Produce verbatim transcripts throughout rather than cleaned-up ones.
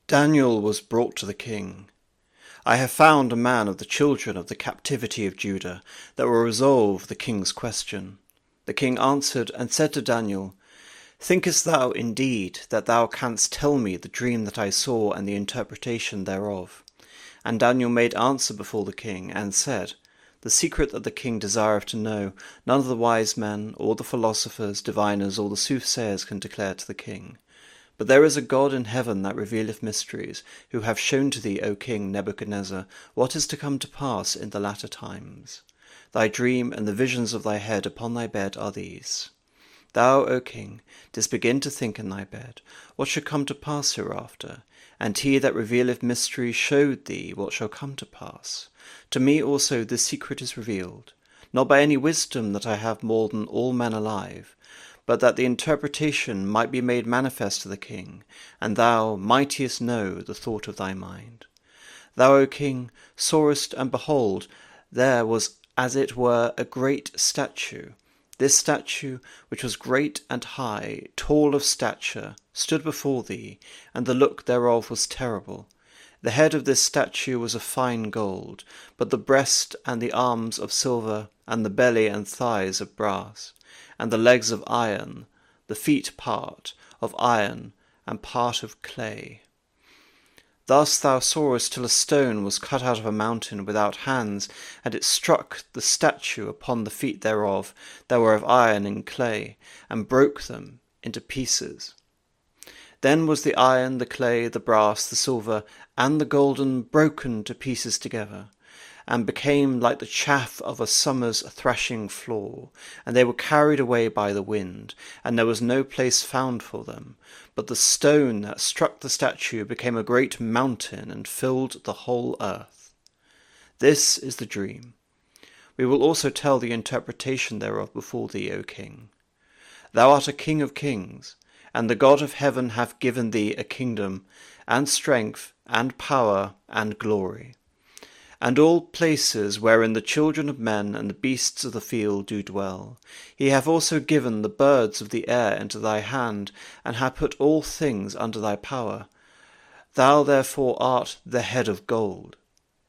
Daniel was brought to the king. I have found a man of the children of the captivity of Judah, that will resolve the king's question. The king answered and said to Daniel, Thinkest thou indeed that thou canst tell me the dream that I saw and the interpretation thereof? And Daniel made answer before the king, and said, The secret that the king desireth to know, none of the wise men, or the philosophers, diviners, or the soothsayers can declare to the king. But there is a God in heaven that revealeth mysteries, who have shown to thee, O king Nebuchadnezzar, what is to come to pass in the latter times. Thy dream and the visions of thy head upon thy bed are these. Thou, O king, didst begin to think in thy bed, what should come to pass hereafter, and he that revealeth mysteries showed thee what shall come to pass. To me also this secret is revealed, not by any wisdom that I have more than all men alive, but that the interpretation might be made manifest to the king, and thou mightest know the thought of thy mind. Thou, O king, sawest, and behold, there was as it were a great statue. This statue, which was great and high, tall of stature, stood before thee, and the look thereof was terrible. The head of this statue was of fine gold, but the breast and the arms of silver, and the belly and thighs of brass, and the legs of iron, the feet part of iron, and part of clay. Thus thou sawest till a stone was cut out of a mountain without hands, and it struck the statue upon the feet thereof, that were of iron and clay, and broke them into pieces. Then was the iron, the clay, the brass, the silver, and the golden broken to pieces together, and became like the chaff of a summer's thrashing floor, and they were carried away by the wind, and there was no place found for them. But the stone that struck the statue became a great mountain, and filled the whole earth. This is the dream. We will also tell the interpretation thereof before thee, O king. Thou art a king of kings, and the God of heaven hath given thee a kingdom, and strength, and power, and glory. And all places wherein the children of men and the beasts of the field do dwell. He hath also given the birds of the air into thy hand, and hath put all things under thy power. Thou therefore art the head of gold.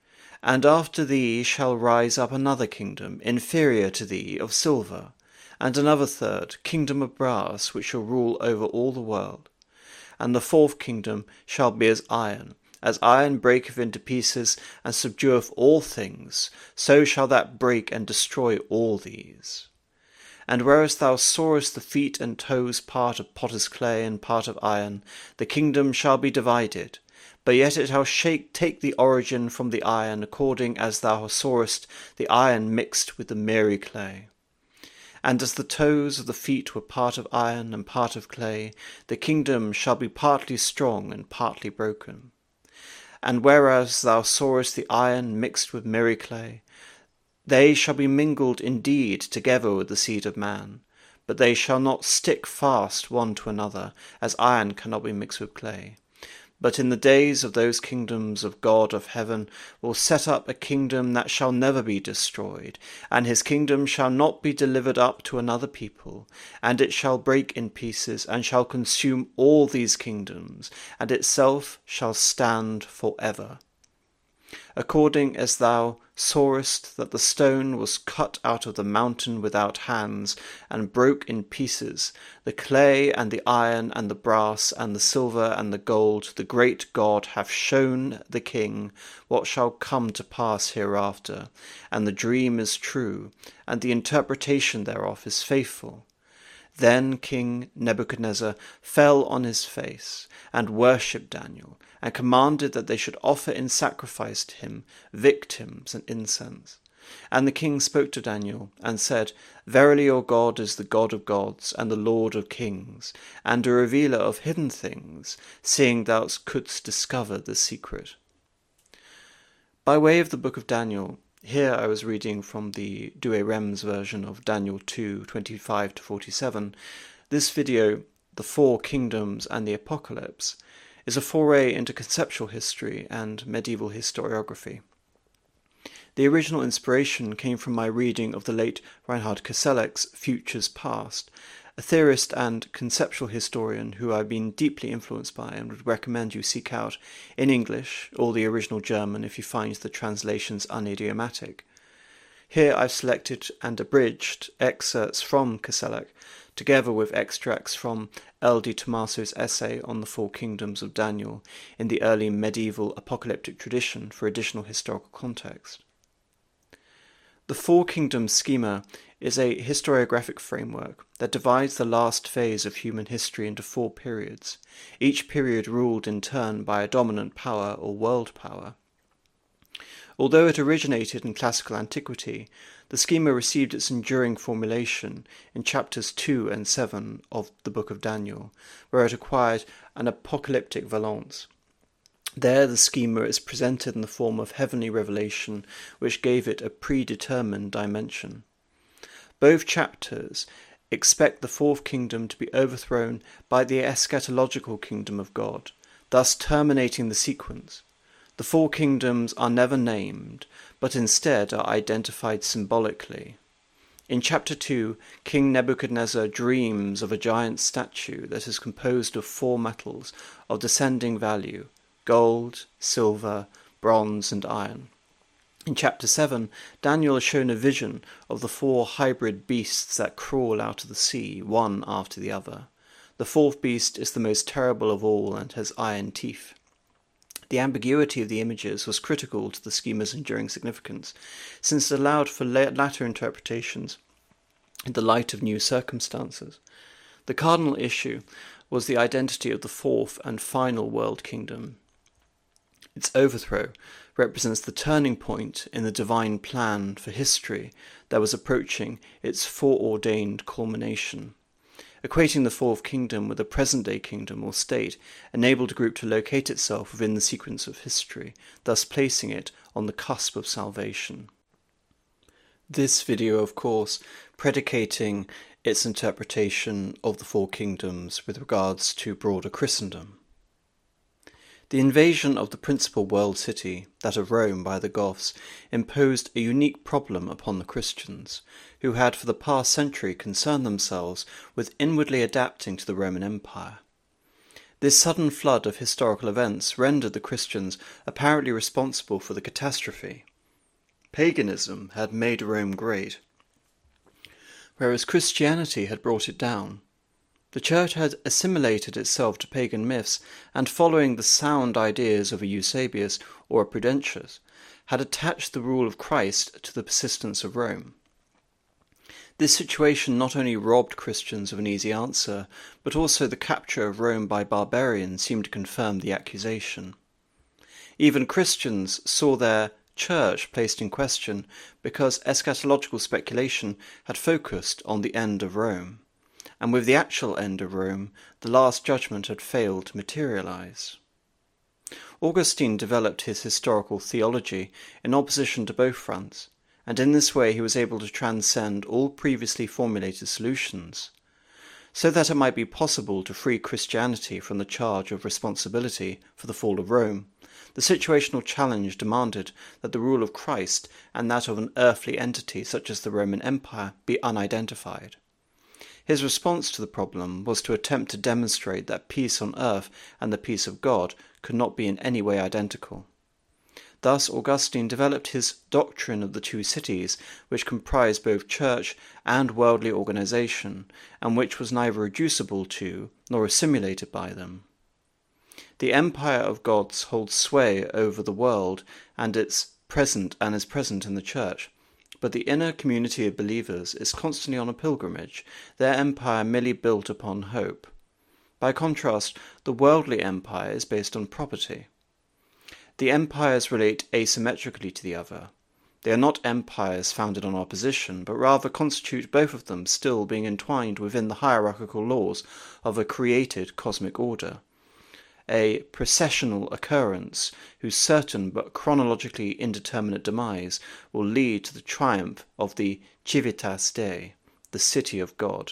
And after thee shall rise up another kingdom, inferior to thee, of silver, and another third, kingdom of brass, which shall rule over all the world. And the fourth kingdom shall be as iron. As iron breaketh into pieces, and subdueth all things, so shall that break and destroy all these. And whereas thou sawest the feet and toes part of potter's clay and part of iron, the kingdom shall be divided, but yet it shall shake, take the origin from the iron, according as thou sawest the iron mixed with the miry clay. And as the toes of the feet were part of iron and part of clay, the kingdom shall be partly strong and partly broken. And whereas thou sawest the iron mixed with miry clay, they shall be mingled indeed together with the seed of man, but they shall not stick fast one to another, as iron cannot be mixed with clay. But in the days of those kingdoms of God of heaven will set up a kingdom that shall never be destroyed, and his kingdom shall not be delivered up to another people, and it shall break in pieces, and shall consume all these kingdoms, and itself shall stand for ever. According as thou sawest that the stone was cut out of the mountain without hands, and broke in pieces, the clay and the iron and the brass and the silver and the gold, the great God hath shown the king what shall come to pass hereafter, and the dream is true, and the interpretation thereof is faithful. Then King Nebuchadnezzar fell on his face, and worshipped Daniel, and commanded that they should offer in sacrifice to him victims and incense. And the king spoke to Daniel, and said, Verily your God is the God of gods, and the Lord of kings, and a revealer of hidden things, seeing thou couldst discover the secret. By way of the book of Daniel, here I was reading from the Douay Rheims version of Daniel two, twenty-five to forty-seven. This video, The Four Kingdoms and the Apocalypse, is a foray into conceptual history and medieval historiography. The original inspiration came from my reading of the late Reinhard Koselleck's Futures Past, a theorist and conceptual historian who I've been deeply influenced by and would recommend you seek out in English or the original German if you find the translations unidiomatic. Here I've selected and abridged excerpts from Koselleck, together with extracts from L. D. Tomaso's essay on the Four Kingdoms of Daniel in the early medieval apocalyptic tradition for additional historical context. The Four Kingdoms schema is a historiographic framework that divides the last phase of human history into four periods, each period ruled in turn by a dominant power or world power. Although it originated in classical antiquity, the schema received its enduring formulation in chapters two and seven of the Book of Daniel, where it acquired an apocalyptic valence. There the schema is presented in the form of heavenly revelation, which gave it a predetermined dimension. Both chapters expect the fourth kingdom to be overthrown by the eschatological kingdom of God, thus terminating the sequence. The four kingdoms are never named, but instead are identified symbolically. In chapter two, King Nebuchadnezzar dreams of a giant statue that is composed of four metals of descending value: gold, silver, bronze, and iron. In chapter seven, Daniel is shown a vision of the four hybrid beasts that crawl out of the sea, one after the other. The fourth beast is the most terrible of all and has iron teeth. The ambiguity of the images was critical to the schema's enduring significance, since it allowed for latter interpretations in the light of new circumstances. The cardinal issue was the identity of the fourth and final world kingdom. Its overthrow represents the turning point in the divine plan for history that was approaching its foreordained culmination. Equating the fourth kingdom with a present-day kingdom or state enabled a group to locate itself within the sequence of history, thus placing it on the cusp of salvation. This video, of course, predicating its interpretation of the four kingdoms with regards to broader Christendom. The invasion of the principal world city, that of Rome, by the Goths, imposed a unique problem upon the Christians, who had for the past century concerned themselves with inwardly adapting to the Roman Empire. This sudden flood of historical events rendered the Christians apparently responsible for the catastrophe. Paganism had made Rome great, whereas Christianity had brought it down. The Church had assimilated itself to pagan myths, and following the sound ideas of a Eusebius or a Prudentius, had attached the rule of Christ to the persistence of Rome. This situation not only robbed Christians of an easy answer, but also the capture of Rome by barbarians seemed to confirm the accusation. Even Christians saw their Church placed in question because eschatological speculation had focused on the end of Rome. And with the actual end of Rome, the Last Judgment had failed to materialize. Augustine developed his historical theology in opposition to both fronts, and in this way he was able to transcend all previously formulated solutions, so that it might be possible to free Christianity from the charge of responsibility for the fall of Rome. The situational challenge demanded that the rule of Christ and that of an earthly entity such as the Roman Empire be unidentified. His response to the problem was to attempt to demonstrate that peace on earth and the peace of God could not be in any way identical. Thus Augustine developed his doctrine of the two cities, which comprised both church and worldly organization, and which was neither reducible to nor assimilated by them. The empire of gods holds sway over the world, and it's present and is present in the church. But the inner community of believers is constantly on a pilgrimage, their empire merely built upon hope. By contrast, the worldly empire is based on property. The empires relate asymmetrically to the other. They are not empires founded on opposition, but rather constitute both of them still being entwined within the hierarchical laws of a created cosmic order. A processional occurrence whose certain but chronologically indeterminate demise will lead to the triumph of the Civitas Dei, the city of God.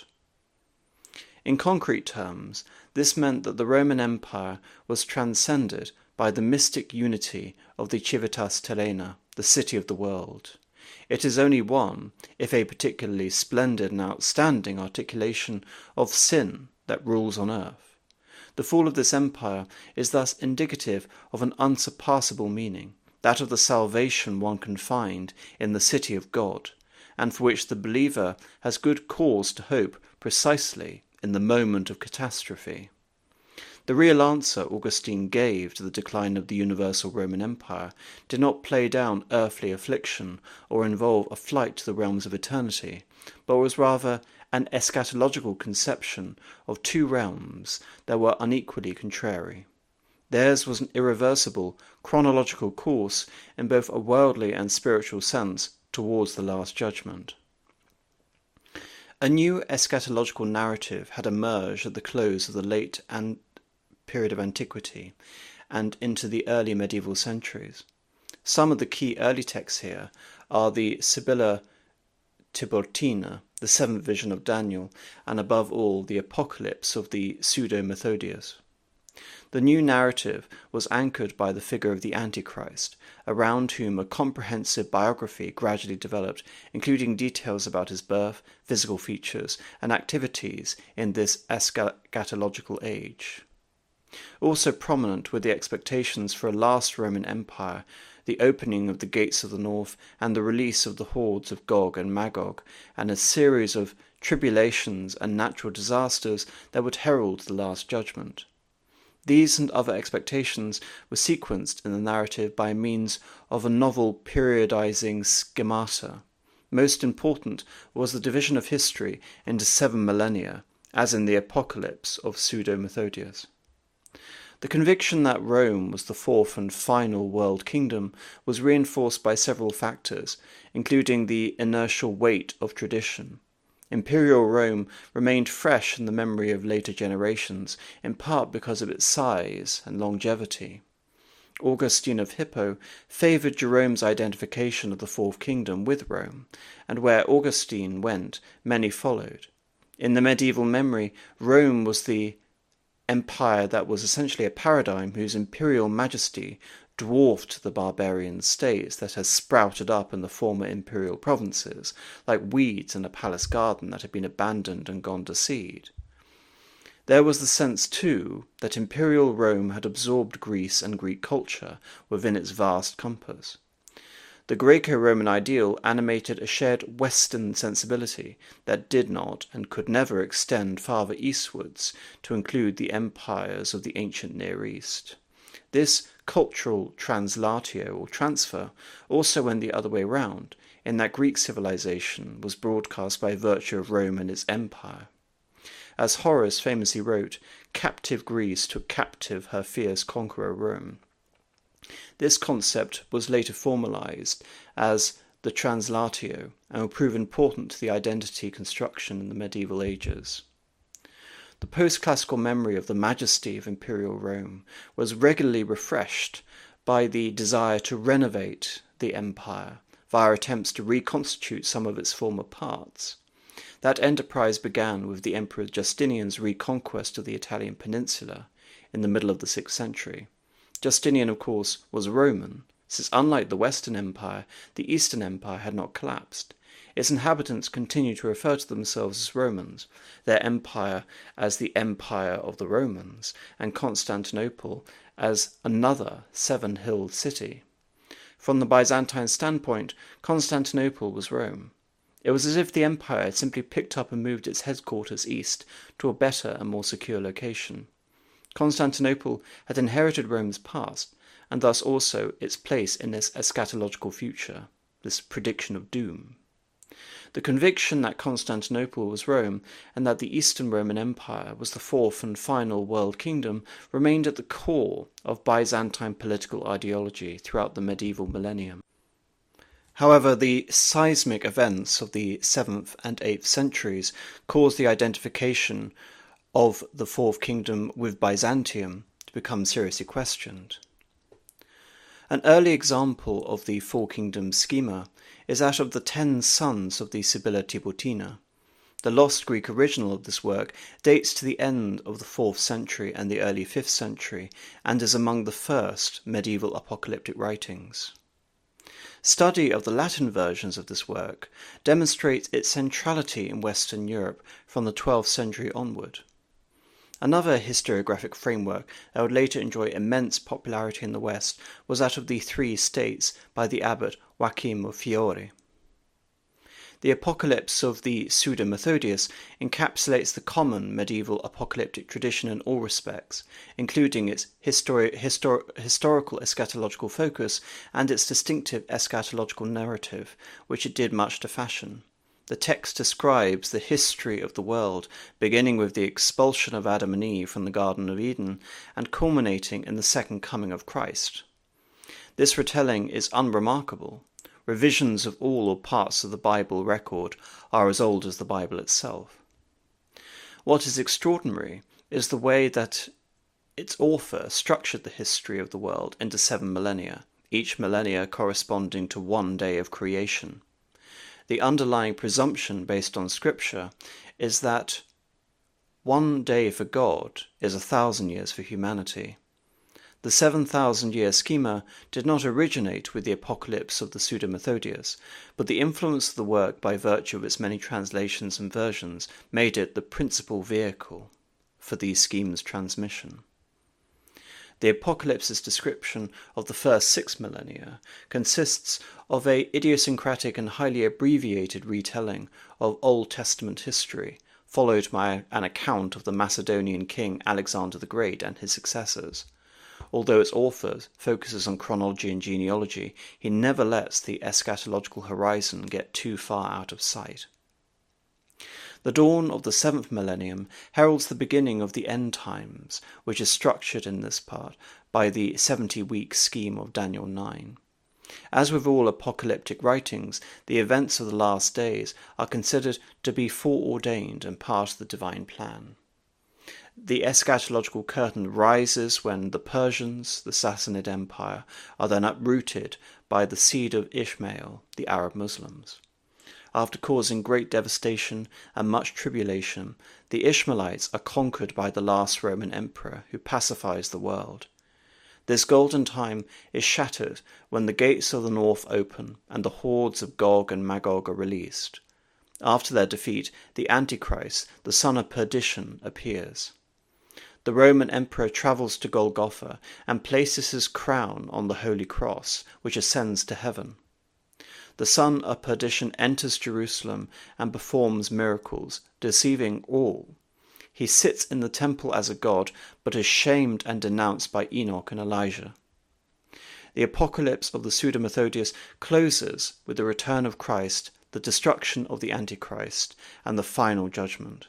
In concrete terms, this meant that the Roman Empire was transcended by the mystic unity of the Civitas Terrena, the city of the world. It is only one, if a particularly splendid and outstanding articulation of sin that rules on earth. The fall of this empire is thus indicative of an unsurpassable meaning, that of the salvation one can find in the city of God, and for which the believer has good cause to hope precisely in the moment of catastrophe. The real answer Augustine gave to the decline of the universal Roman Empire did not play down earthly affliction or involve a flight to the realms of eternity, but was rather an eschatological conception of two realms that were unequally contrary. Theirs was an irreversible, chronological course in both a worldly and spiritual sense towards the Last Judgment. A new eschatological narrative had emerged at the close of the late and period of antiquity and into the early medieval centuries. Some of the key early texts here are the Sibylla Tiburtina, the seventh vision of Daniel, and above all the Apocalypse of the Pseudo-Methodius. The new narrative was anchored by the figure of the Antichrist, around whom a comprehensive biography gradually developed, including details about his birth, physical features, and activities in this eschatological age. Also prominent were the expectations for a last Roman Empire, the opening of the gates of the north, and the release of the hordes of Gog and Magog, and a series of tribulations and natural disasters that would herald the Last Judgment. These and other expectations were sequenced in the narrative by means of a novel periodizing schemata. Most important was the division of history into seven millennia, as in the Apocalypse of Pseudo-Methodius. The conviction that Rome was the fourth and final world kingdom was reinforced by several factors, including the inertial weight of tradition. Imperial Rome remained fresh in the memory of later generations, in part because of its size and longevity. Augustine of Hippo favoured Jerome's identification of the Fourth Kingdom with Rome, and where Augustine went, many followed. In the medieval memory, Rome was the empire that was essentially a paradigm whose imperial majesty dwarfed the barbarian states that had sprouted up in the former imperial provinces, like weeds in a palace garden that had been abandoned and gone to seed. There was the sense, too, that imperial Rome had absorbed Greece and Greek culture within its vast compass. The Greco-Roman ideal animated a shared Western sensibility that did not and could never extend farther eastwards to include the empires of the ancient Near East. This cultural translatio or transfer also went the other way round, in that Greek civilization was broadcast by virtue of Rome and its empire. As Horace famously wrote, captive Greece took captive her fierce conqueror Rome. This concept was later formalized as the translatio and will prove important to the identity construction in the medieval ages. The post-classical memory of the majesty of imperial Rome was regularly refreshed by the desire to renovate the empire via attempts to reconstitute some of its former parts. That enterprise began with the Emperor Justinian's reconquest of the Italian peninsula in the middle of the sixth century. Justinian, of course, was Roman, since unlike the Western Empire, the Eastern Empire had not collapsed. Its inhabitants continued to refer to themselves as Romans, their empire as the Empire of the Romans, and Constantinople as another seven-hilled city. From the Byzantine standpoint, Constantinople was Rome. It was as if the empire had simply picked up and moved its headquarters east to a better and more secure location. Constantinople had inherited Rome's past, and thus also its place in this eschatological future, this prediction of doom. The conviction that Constantinople was Rome, and that the Eastern Roman Empire was the fourth and final world kingdom, remained at the core of Byzantine political ideology throughout the medieval millennium. However, the seismic events of the seventh and eighth centuries caused the identification of the Fourth Kingdom with Byzantium to become seriously questioned. An early example of the Four Kingdoms schema is that of the Ten Sons of the Sibylla Tiburtina. The lost Greek original of this work dates to the end of the fourth century and the early fifth century, and is among the first medieval apocalyptic writings. Study of the Latin versions of this work demonstrates its centrality in Western Europe from the twelfth century onward. Another historiographic framework that would later enjoy immense popularity in the West was that of the Three States by the abbot Joachim of Fiore. The Apocalypse of the Pseudo-Methodius encapsulates the common medieval apocalyptic tradition in all respects, including its histori- histor- historical eschatological focus and its distinctive eschatological narrative, which it did much to fashion. The text describes the history of the world, beginning with the expulsion of Adam and Eve from the Garden of Eden and culminating in the second coming of Christ. This retelling is unremarkable. Revisions of all or parts of the Bible record are as old as the Bible itself. What is extraordinary is the way that its author structured the history of the world into seven millennia, each millennia corresponding to one day of creation. The underlying presumption based on Scripture is that one day for God is a thousand years for humanity. The seven thousand year schema did not originate with the Apocalypse of the Pseudo-Methodius, but the influence of the work by virtue of its many translations and versions made it the principal vehicle for these schemes' transmission. The Apocalypse's description of the first six millennia consists of a idiosyncratic and highly abbreviated retelling of Old Testament history, followed by an account of the Macedonian king Alexander the Great and his successors. Although its author focuses on chronology and genealogy, he never lets the eschatological horizon get too far out of sight. The dawn of the seventh millennium heralds the beginning of the end times, which is structured in this part by the seventy-week scheme of Daniel nine. As with all apocalyptic writings, the events of the last days are considered to be foreordained and part of the divine plan. The eschatological curtain rises when the Persians, the Sassanid Empire, are then uprooted by the seed of Ishmael, the Arab Muslims. After causing great devastation and much tribulation, the Ishmaelites are conquered by the last Roman emperor who pacifies the world. This golden time is shattered when the gates of the north open and the hordes of Gog and Magog are released. After their defeat, the Antichrist, the son of perdition, appears. The Roman emperor travels to Golgotha and places his crown on the Holy Cross, which ascends to heaven. The son of perdition enters Jerusalem and performs miracles, deceiving all. He sits in the temple as a god, but is shamed and denounced by Enoch and Elijah. The Apocalypse of the Pseudo-Methodius closes with the return of Christ, the destruction of the Antichrist, and the final judgment.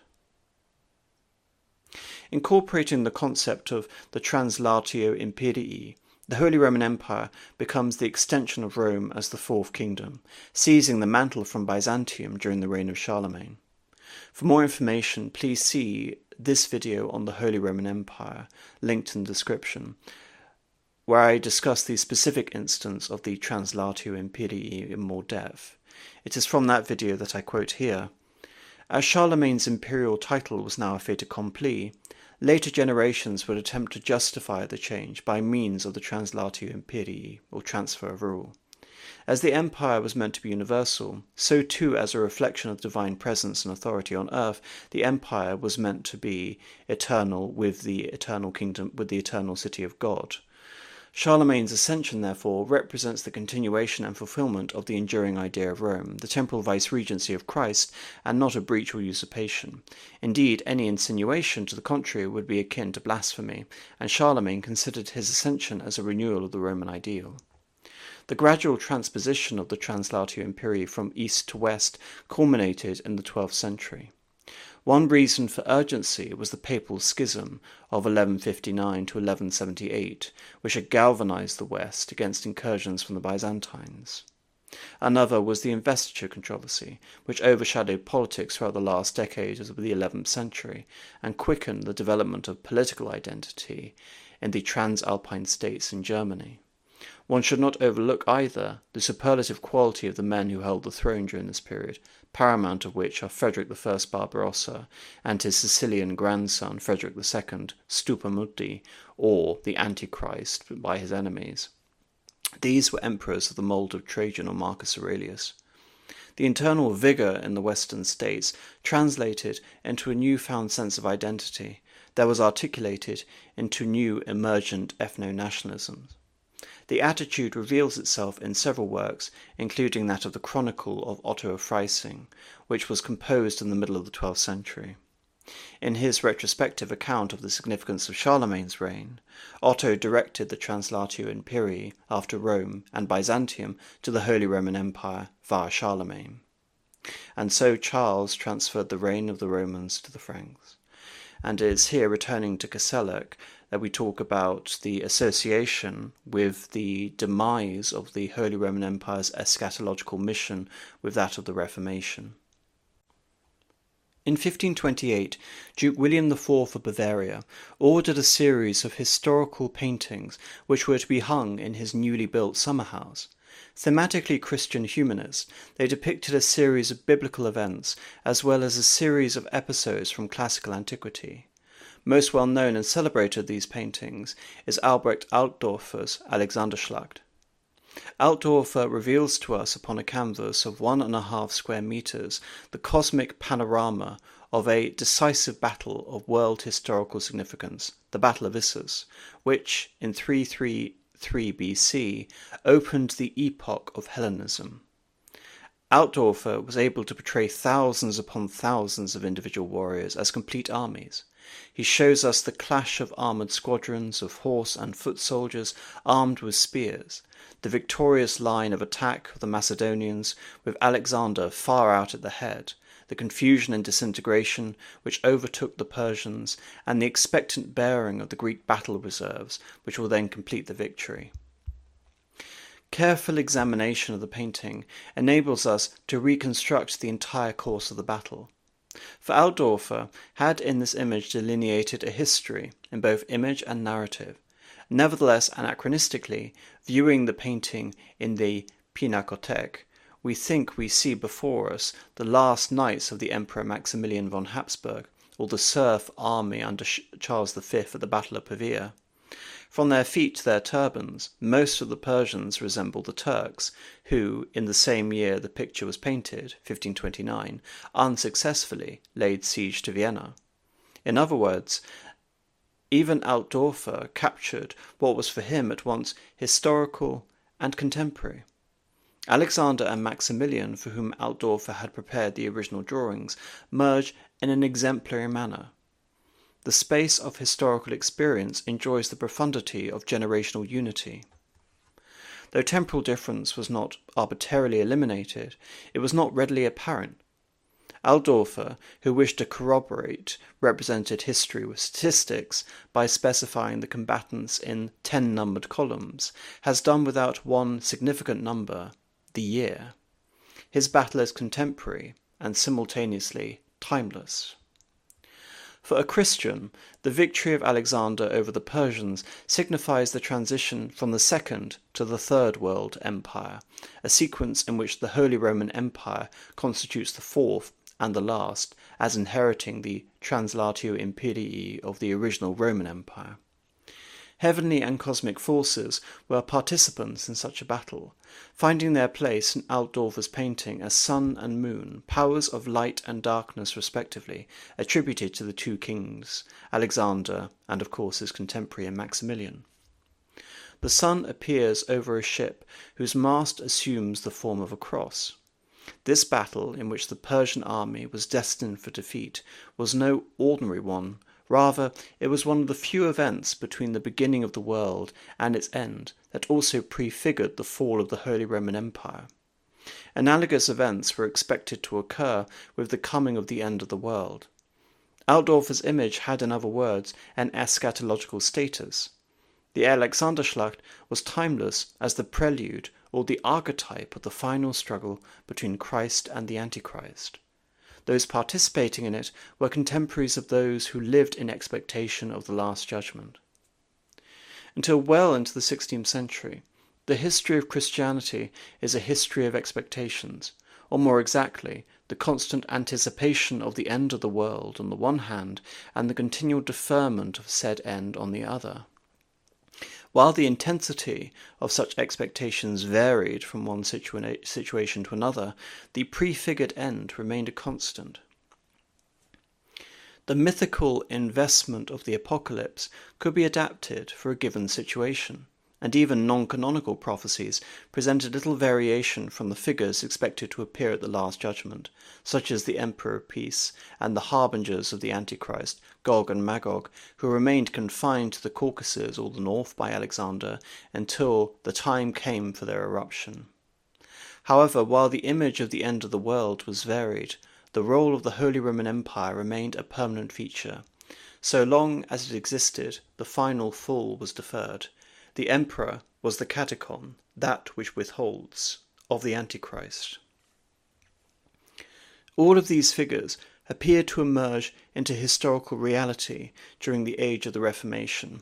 Incorporating the concept of the Translatio Imperii, the Holy Roman Empire becomes the extension of Rome as the Fourth Kingdom, seizing the mantle from Byzantium during the reign of Charlemagne. For more information, please see this video on the Holy Roman Empire, linked in the description, where I discuss the specific instance of the Translatio Imperii in more depth. It is from that video that I quote here. As Charlemagne's imperial title was now a fait accompli, later generations would attempt to justify the change by means of the Translatio Imperii, or transfer of rule. As the empire was meant to be universal, so too as a reflection of divine presence and authority on earth, the empire was meant to be eternal with the eternal kingdom, with the eternal city of God. Charlemagne's ascension, therefore, represents the continuation and fulfillment of the enduring idea of Rome, the temporal viceregency of Christ, and not a breach or usurpation. Indeed, any insinuation to the contrary would be akin to blasphemy, and Charlemagne considered his ascension as a renewal of the Roman ideal. The gradual transposition of the Translatio Imperii from east to west culminated in the twelfth century. One reason for urgency was the papal schism of eleven fifty-nine to eleven seventy-eight, which had galvanized the West against incursions from the Byzantines. Another was the investiture controversy, which overshadowed politics throughout the last decade of the eleventh century and quickened the development of political identity in the Transalpine states in Germany. One should not overlook either the superlative quality of the men who held the throne during this period, paramount of which are Frederick the First Barbarossa and his Sicilian grandson Frederick the Second, Stupa Muti, or the Antichrist by his enemies. These were emperors of the mould of Trajan or Marcus Aurelius. The internal vigour in the Western states translated into a newfound sense of identity that was articulated into new emergent ethno-nationalisms. The attitude reveals itself in several works, including that of the Chronicle of Otto of Freising, which was composed in the middle of the twelfth century. In his retrospective account of the significance of Charlemagne's reign, Otto directed the Translatio Imperii after Rome and Byzantium to the Holy Roman Empire via Charlemagne. And so Charles transferred the reign of the Romans to the Franks. And it is here, returning to Koselleck, that we talk about the association with the demise of the Holy Roman Empire's eschatological mission with that of the Reformation. In fifteen twenty-eight, Duke William the Fourth of Bavaria ordered a series of historical paintings which were to be hung in his newly built summer house. Thematically Christian humanist, they depicted a series of biblical events as well as a series of episodes from classical antiquity. Most well known and celebrated of these paintings is Albrecht Altdorfer's Alexanderschlacht. Altdorfer reveals to us upon a canvas of one and a half square metres the cosmic panorama of a decisive battle of world historical significance, the Battle of Issus, which, in three thirty-three B C, opened the epoch of Hellenism. Altdorfer was able to portray thousands upon thousands of individual warriors as complete armies. He shows us the clash of armoured squadrons of horse and foot soldiers armed with spears, the victorious line of attack of the Macedonians with Alexander far out at the head, the confusion and disintegration which overtook the Persians, and the expectant bearing of the Greek battle reserves which will then complete the victory. Careful examination of the painting enables us to reconstruct the entire course of the battle. For Altdorfer had in this image delineated a history in both image and narrative. Nevertheless, anachronistically, viewing the painting in the Pinakothek, we think we see before us the last nights of the Emperor Maximilian von Habsburg, or the serf army under Charles the Fifth at the Battle of Pavia. From their feet to their turbans, most of the Persians resemble the Turks, who, in the same year the picture was painted, fifteen twenty-nine, unsuccessfully laid siege to Vienna. In other words, even Altdorfer captured what was for him at once historical and contemporary. Alexander and Maximilian, for whom Altdorfer had prepared the original drawings, merge in an exemplary manner. The space of historical experience enjoys the profundity of generational unity. Though temporal difference was not arbitrarily eliminated, it was not readily apparent. Altdorfer, who wished to corroborate represented history with statistics by specifying the combatants in ten numbered columns, has done without one significant number, the year. His battle is contemporary and simultaneously timeless. For a Christian, the victory of Alexander over the Persians signifies the transition from the Second to the Third World Empire, a sequence in which the Holy Roman Empire constitutes the fourth and the last, as inheriting the Translatio Imperii of the original Roman Empire. Heavenly and cosmic forces were participants in such a battle, finding their place in Altdorfer's painting as sun and moon, powers of light and darkness respectively, attributed to the two kings, Alexander and of course his contemporary Maximilian. The sun appears over a ship whose mast assumes the form of a cross. This battle, in which the Persian army was destined for defeat, was no ordinary one. Rather, it was one of the few events between the beginning of the world and its end that also prefigured the fall of the Holy Roman Empire. Analogous events were expected to occur with the coming of the end of the world. Altdorfer's image had, in other words, an eschatological status. The Alexanderschlacht was timeless as the prelude or the archetype of the final struggle between Christ and the Antichrist. Those participating in it were contemporaries of those who lived in expectation of the Last Judgment. Until well into the sixteenth century, the history of Christianity is a history of expectations, or more exactly, the constant anticipation of the end of the world on the one hand, and the continual deferment of said end on the other. While the intensity of such expectations varied from one situa- situation to another, the prefigured end remained a constant. The mythical investment of the apocalypse could be adapted for a given situation, and even non-canonical prophecies presented little variation from the figures expected to appear at the Last Judgment, such as the Emperor of Peace and the harbingers of the Antichrist, Gog and Magog, who remained confined to the Caucasus or the north by Alexander until the time came for their eruption. However, while the image of the end of the world was varied, the role of the Holy Roman Empire remained a permanent feature. So long as it existed, the final fall was deferred. The emperor was the katechon, that which withholds, of the Antichrist. All of these figures appeared to emerge into historical reality during the age of the Reformation.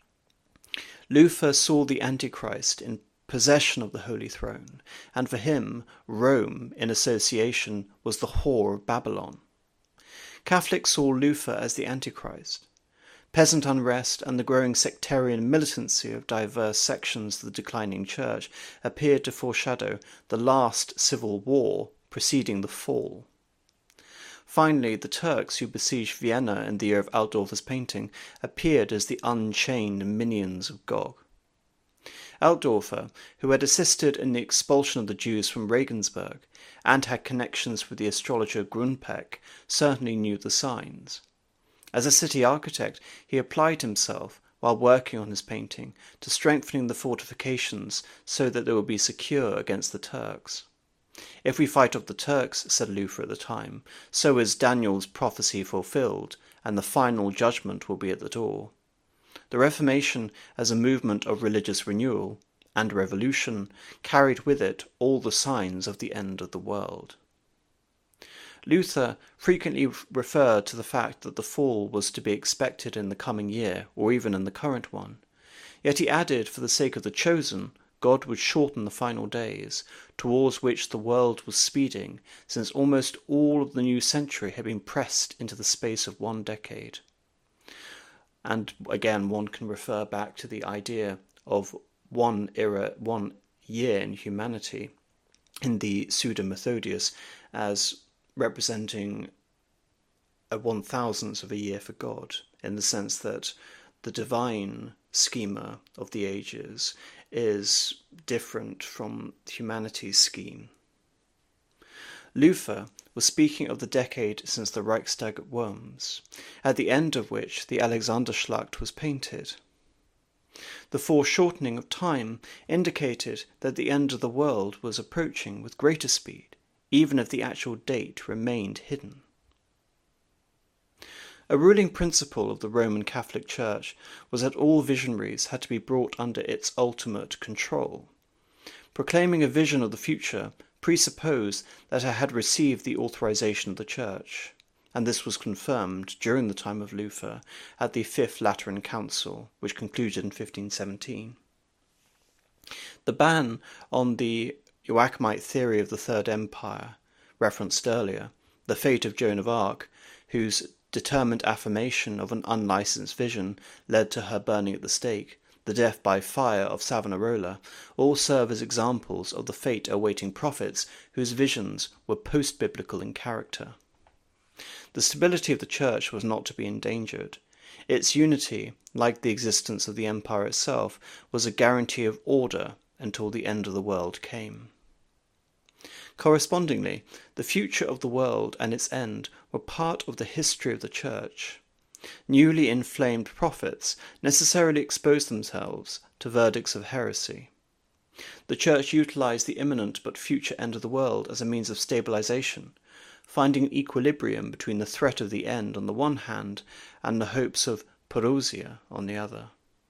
Luther saw the Antichrist in possession of the Holy Throne, and for him, Rome, in association, was the whore of Babylon. Catholics saw Luther as the Antichrist. Peasant unrest and the growing sectarian militancy of diverse sections of the declining church appeared to foreshadow the last civil war preceding the fall. Finally, the Turks who besieged Vienna in the year of Altdorfer's painting appeared as the unchained minions of Gog. Altdorfer, who had assisted in the expulsion of the Jews from Regensburg and had connections with the astrologer Grunpeck, certainly knew the signs. As a city architect, he applied himself, while working on his painting, to strengthening the fortifications so that they would be secure against the Turks. If we fight off the Turks, said Luther at the time, so is Daniel's prophecy fulfilled, and the final judgment will be at the door. The Reformation, as a movement of religious renewal and revolution, carried with it all the signs of the end of the world. Luther frequently referred to the fact that the fall was to be expected in the coming year, or even in the current one. Yet he added, for the sake of the chosen, God would shorten the final days, towards which the world was speeding, since almost all of the new century had been pressed into the space of one decade. And again, one can refer back to the idea of one era, one year in humanity, in the Pseudo Methodius, as representing a one thousandth of a year for God, in the sense that the divine schema of the ages is different from humanity's scheme. Luther was speaking of the decade since the Reichstag at Worms, at the end of which the Alexanderschlacht was painted. The foreshortening of time indicated that the end of the world was approaching with greater speed, even if the actual date remained hidden. A ruling principle of the Roman Catholic Church was that all visionaries had to be brought under its ultimate control. Proclaiming a vision of the future presupposed that it had received the authorization of the Church, and this was confirmed during the time of Luther at the Fifth Lateran Council, which concluded in fifteen seventeen. The ban on the Joachimite theory of the Third Empire, referenced earlier, the fate of Joan of Arc, whose determined affirmation of an unlicensed vision led to her burning at the stake, the death by fire of Savonarola, all serve as examples of the fate awaiting prophets whose visions were post-biblical in character. The stability of the Church was not to be endangered. Its unity, like the existence of the empire itself, was a guarantee of order until the end of the world came. Correspondingly, the future of the world and its end were part of the history of the Church. Newly inflamed prophets necessarily exposed themselves to verdicts of heresy. The Church utilized the imminent but future end of the world as a means of stabilization, finding an equilibrium between the threat of the end on the one hand and the hopes of parousia on the other.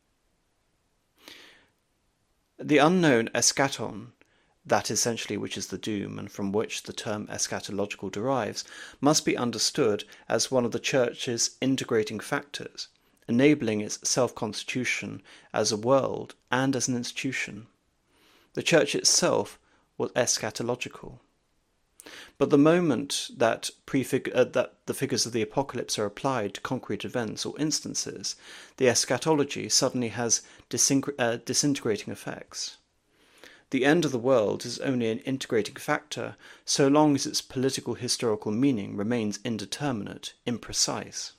The unknown eschaton, that essentially which is the doom and from which the term eschatological derives, must be understood as one of the Church's integrating factors, enabling its self-constitution as a world and as an institution. The Church itself was eschatological. But the moment that, prefig- uh, that the figures of the apocalypse are applied to concrete events or instances, the eschatology suddenly has dising- uh, disintegrating effects. The end of the world is only an integrating factor so long as its political historical meaning remains indeterminate, imprecise.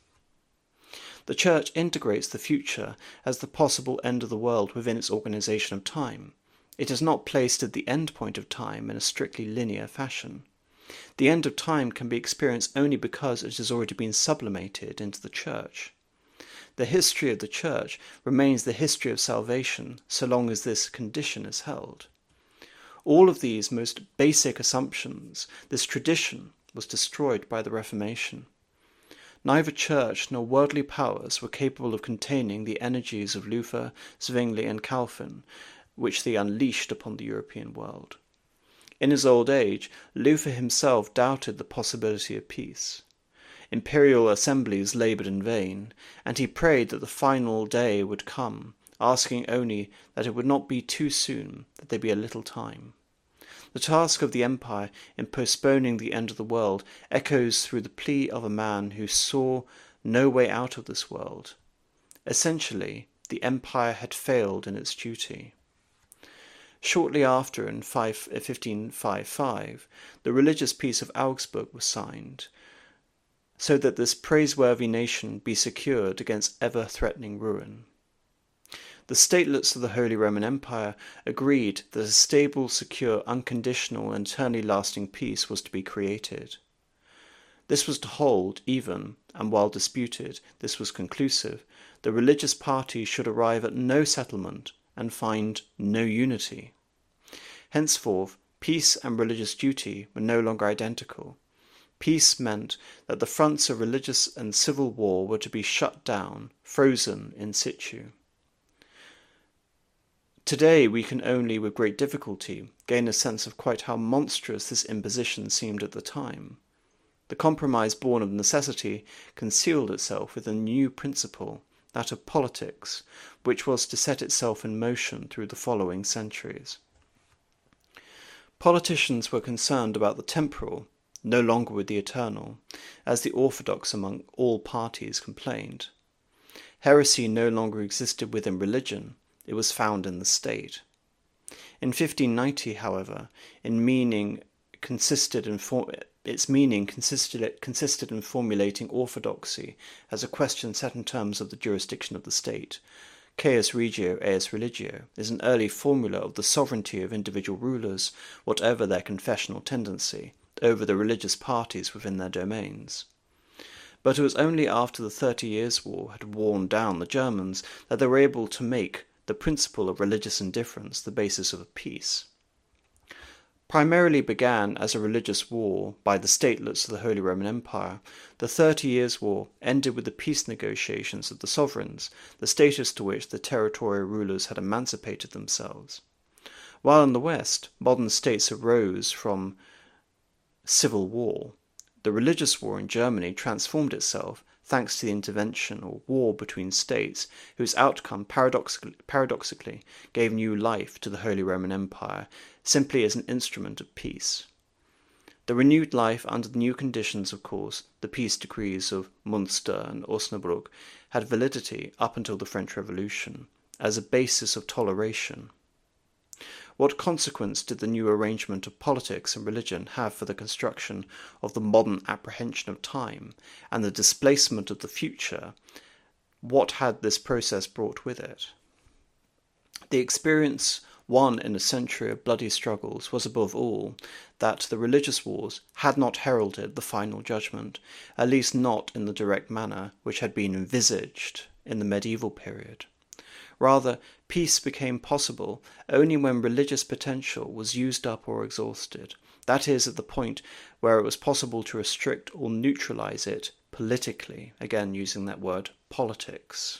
The Church integrates the future as the possible end of the world within its organization of time. It is not placed at the end point of time in a strictly linear fashion. The end of time can be experienced only because it has already been sublimated into the Church. The history of the Church remains the history of salvation so long as this condition is held. All of these most basic assumptions, this tradition, was destroyed by the Reformation. Neither church nor worldly powers were capable of containing the energies of Luther, Zwingli, and Calvin, which they unleashed upon the European world. In his old age, Luther himself doubted the possibility of peace. Imperial assemblies laboured in vain, and he prayed that the final day would come, asking only that it would not be too soon, that there be a little time. The task of the empire in postponing the end of the world echoes through the plea of a man who saw no way out of this world. Essentially, the empire had failed in its duty. Shortly after, in fifteen fifty-five, the religious peace of Augsburg was signed, so that this praiseworthy nation be secured against ever-threatening ruin. The statelets of the Holy Roman Empire agreed that a stable, secure, unconditional, and eternally lasting peace was to be created. This was to hold, even, and while disputed, this was conclusive, the religious parties should arrive at no settlement and find no unity. Henceforth, peace and religious duty were no longer identical. Peace meant that the fronts of religious and civil war were to be shut down, frozen in situ. Today we can only, with great difficulty, gain a sense of quite how monstrous this imposition seemed at the time. The compromise born of necessity concealed itself with a new principle, that of politics, which was to set itself in motion through the following centuries. Politicians were concerned about the temporal, no longer with the eternal, as the orthodox among all parties complained. Heresy no longer existed within religion, it was found in the state. In fifteen ninety, however, in meaning consisted in for- its meaning consisted, consisted in formulating orthodoxy as a question set in terms of the jurisdiction of the state. Caius regio, eius religio is an early formula of the sovereignty of individual rulers, whatever their confessional tendency, over the religious parties within their domains. But it was only after the Thirty Years' War had worn down the Germans that they were able to make the principle of religious indifference the basis of a peace. Primarily began as a religious war by the statelets of the Holy Roman Empire, the Thirty Years' War ended with the peace negotiations of the sovereigns, the status to which the territorial rulers had emancipated themselves. While in the West, modern states arose from civil war, the religious war in Germany transformed itself thanks to the intervention or war between states, whose outcome paradoxically, paradoxically gave new life to the Holy Roman Empire, simply as an instrument of peace. The renewed life under the new conditions, of course, the peace decrees of Münster and Osnabrück, had validity up until the French Revolution, as a basis of toleration. What consequence did the new arrangement of politics and religion have for the construction of the modern apprehension of time and the displacement of the future? What had this process brought with it? The experience won in a century of bloody struggles was above all that the religious wars had not heralded the final judgment, at least not in the direct manner which had been envisaged in the medieval period. Rather, peace became possible only when religious potential was used up or exhausted, that is, at the point where it was possible to restrict or neutralize it politically, again using that word, politics.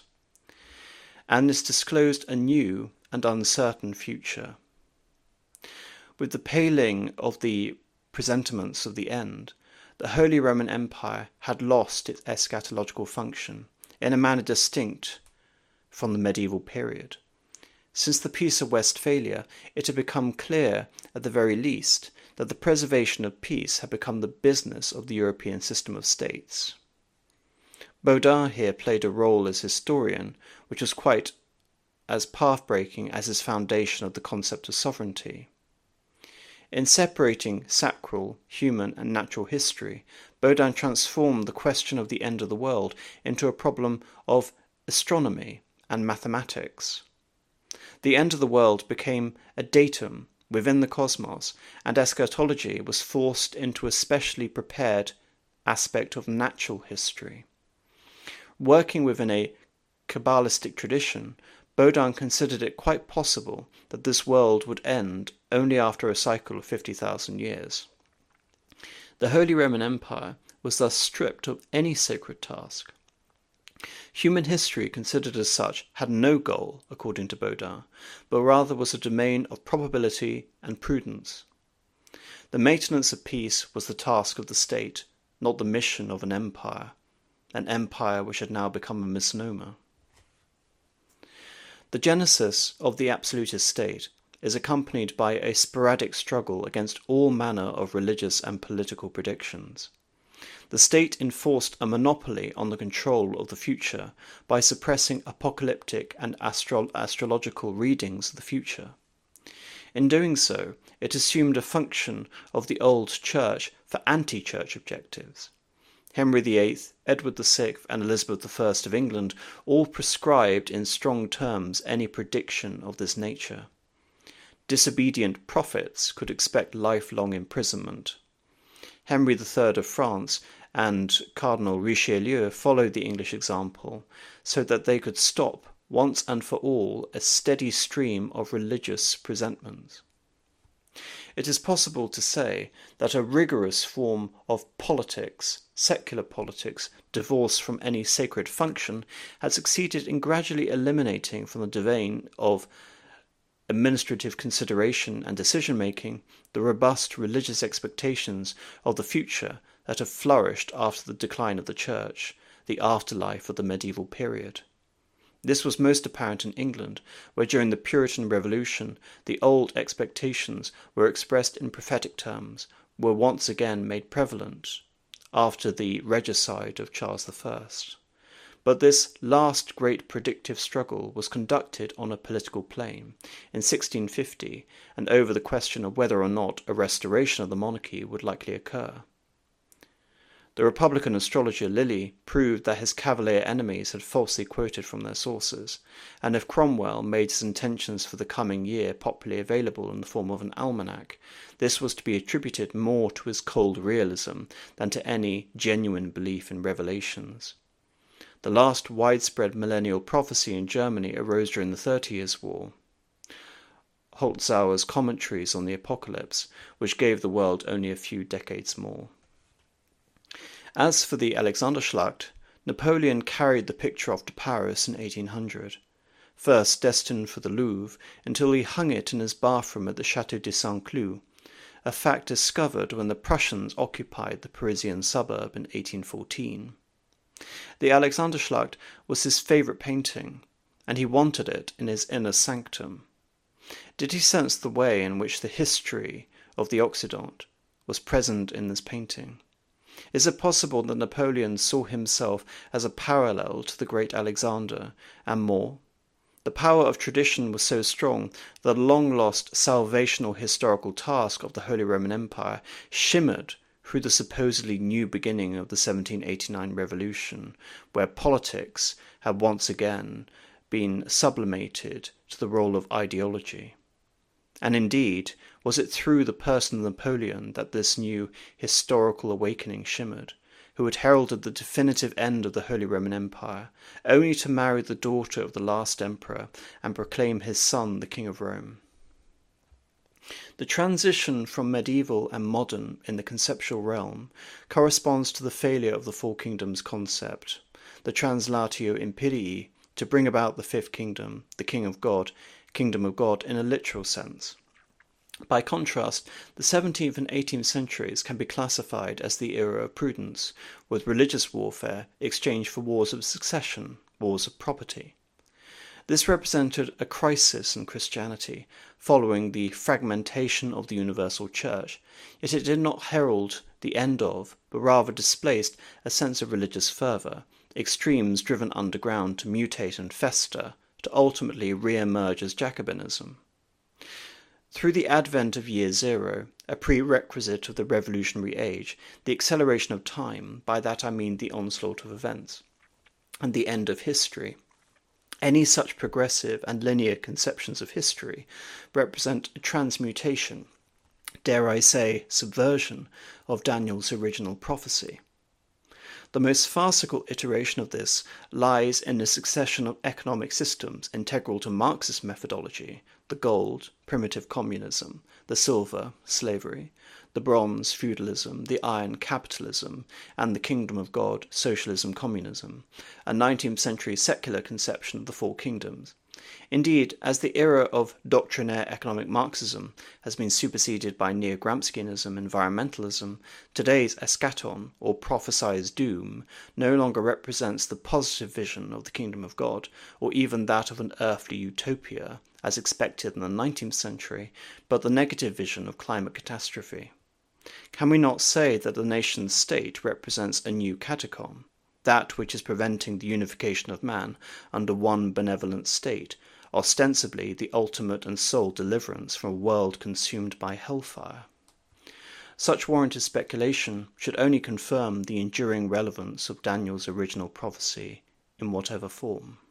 And this disclosed a new and uncertain future. With the paling of the presentiments of the end, the Holy Roman Empire had lost its eschatological function in a manner distinct from the medieval period. Since the Peace of Westphalia, it had become clear, at the very least, that the preservation of peace had become the business of the European system of states. Baudin here played a role as historian, which was quite as path-breaking as his foundation of the concept of sovereignty. In separating sacral, human, and natural history, Baudin transformed the question of the end of the world into a problem of astronomy and mathematics. The end of the world became a datum within the cosmos, and eschatology was forced into a specially prepared aspect of natural history. Working within a Kabbalistic tradition, Baudin considered it quite possible that this world would end only after a cycle of fifty thousand years. The Holy Roman Empire was thus stripped of any sacred task. Human history, considered as such, had no goal, according to Baudin, but rather was a domain of probability and prudence. The maintenance of peace was the task of the state, not the mission of an empire, an empire which had now become a misnomer. The genesis of the absolutist state is accompanied by a sporadic struggle against all manner of religious and political predictions. The state enforced a monopoly on the control of the future by suppressing apocalyptic and astro- astrological readings of the future. In doing so, it assumed a function of the old church for anti-church objectives. Henry the Eighth, Edward the Sixth, and Elizabeth the First of England all prescribed in strong terms any prediction of this nature. Disobedient prophets could expect lifelong imprisonment. Henry the Third of France and Cardinal Richelieu followed the English example so that they could stop, once and for all, a steady stream of religious presentments. It is possible to say that a rigorous form of politics, secular politics, divorced from any sacred function, had succeeded in gradually eliminating from the domain of administrative consideration and decision-making the robust religious expectations of the future that have flourished after the decline of the Church, the afterlife of the medieval period. This was most apparent in England, where during the Puritan Revolution the old expectations were expressed in prophetic terms, were once again made prevalent after the regicide of Charles the First. But this last great predictive struggle was conducted on a political plane in sixteen fifty, and over the question of whether or not a restoration of the monarchy would likely occur. The Republican astrologer Lilly proved that his Cavalier enemies had falsely quoted from their sources, and if Cromwell made his intentions for the coming year popularly available in the form of an almanac, this was to be attributed more to his cold realism than to any genuine belief in revelations. The last widespread millennial prophecy in Germany arose during the Thirty Years' War, Holzhauer's Commentaries on the Apocalypse, which gave the world only a few decades more. As for the Alexanderschlacht, Napoleon carried the picture off to Paris in eighteen hundred, first destined for the Louvre until he hung it in his bathroom at the Château de Saint-Cloud, a fact discovered when the Prussians occupied the Parisian suburb in eighteen fourteen. The Alexanderschlacht was his favourite painting, and he wanted it in his inner sanctum. Did he sense the way in which the history of the Occident was present in this painting? Is it possible that Napoleon saw himself as a parallel to the great Alexander, and more? The power of tradition was so strong that the long-lost salvational historical task of the Holy Roman Empire shimmered through the supposedly new beginning of the seventeen eighty-nine revolution, where politics had once again been sublimated to the role of ideology. And indeed, was it through the person of Napoleon that this new historical awakening shimmered, who had heralded the definitive end of the Holy Roman Empire, only to marry the daughter of the last emperor and proclaim his son the King of Rome? The transition from medieval and modern in the conceptual realm corresponds to the failure of the Four Kingdoms concept, the translatio imperii, to bring about the fifth kingdom, the King of God, Kingdom of God in a literal sense. By contrast, the seventeenth and eighteenth centuries can be classified as the era of prudence, with religious warfare exchanged for wars of succession, wars of property. This represented a crisis in Christianity, following the fragmentation of the universal church, yet it did not herald the end of, but rather displaced, a sense of religious fervour, extremes driven underground to mutate and fester, to ultimately re-emerge as Jacobinism. Through the advent of Year Zero, a prerequisite of the revolutionary age, the acceleration of time, by that I mean the onslaught of events, and the end of history, any such progressive and linear conceptions of history represent a transmutation, dare I say subversion, of Daniel's original prophecy. The most farcical iteration of this lies in the succession of economic systems integral to Marxist methodology: the gold, primitive communism; the silver, slavery; the bronze, feudalism; the iron, capitalism; and the kingdom of God, socialism, communism, a nineteenth century secular conception of the four kingdoms. Indeed, as the era of doctrinaire economic Marxism has been superseded by neo-Gramscianism, environmentalism, today's eschaton, or prophesied doom, no longer represents the positive vision of the kingdom of God, or even that of an earthly utopia, as expected in the nineteenth century, but the negative vision of climate catastrophe. Can we not say that the nation-state represents a new catacomb, that which is preventing the unification of man under one benevolent state, ostensibly the ultimate and sole deliverance from a world consumed by hellfire? Such warranted speculation should only confirm the enduring relevance of Daniel's original prophecy, in whatever form.